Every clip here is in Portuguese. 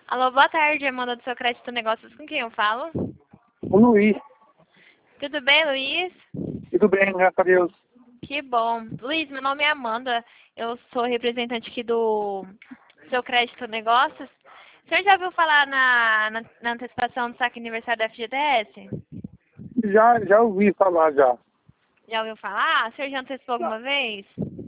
Alô, boa tarde, Amanda do Seu Crédito Negócios. Com quem eu falo? O Luiz. Tudo bem, Luiz? Tudo bem, graças a Deus. Que bom. Luiz, meu nome é Amanda. Eu sou representante aqui do Seu Crédito Negócios. O senhor já ouviu falar na antecipação do saque aniversário da FGTS? Já ouvi falar já. Já ouviu falar? O senhor já antecipou alguma vez?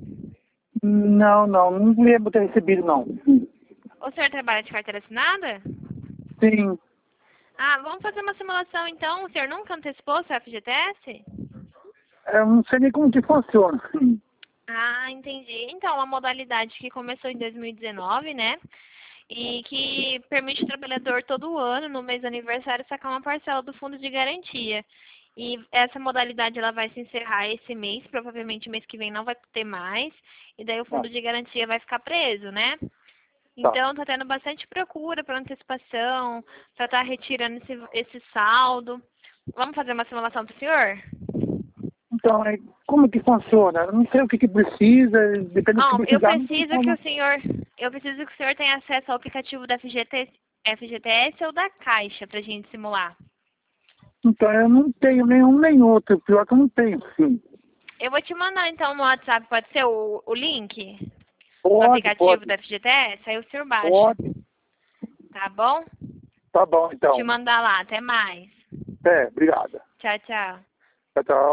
Não lembro ter recebido, não. O senhor trabalha de carteira assinada? Sim, Ah, vamos fazer uma simulação então. O senhor nunca antecipou seu FGTS? eu não sei nem como que funciona. Ah, entendi. Então, uma modalidade que começou em 2019, né? E que permite ao trabalhador todo ano, no mês do aniversário, sacar uma parcela do fundo de garantia. E essa modalidade ela vai se encerrar esse mês, provavelmente mês que vem não vai ter mais, e daí o Tá, fundo de garantia vai ficar preso, né? tá. Então, tá tendo bastante procura para antecipação, para estar retirando esse saldo. Vamos fazer uma simulação para o senhor? Então, como que funciona? Eu não sei o que precisa, depende do que Bom, precisar, não tem como. eu preciso que o senhor tenha acesso ao aplicativo da FGTS ou da Caixa para a gente simular. Então, eu não tenho nenhum nem outro, pior que eu não tenho, sim. Eu vou te mandar então no WhatsApp, pode ser o link do Pode, aplicativo pode, da FGTS? Aí o senhor baixa, pode. tá bom? Tá bom, Vou te então. mandar lá, até mais. Obrigada. Tchau, tchau. Tchau, tchau.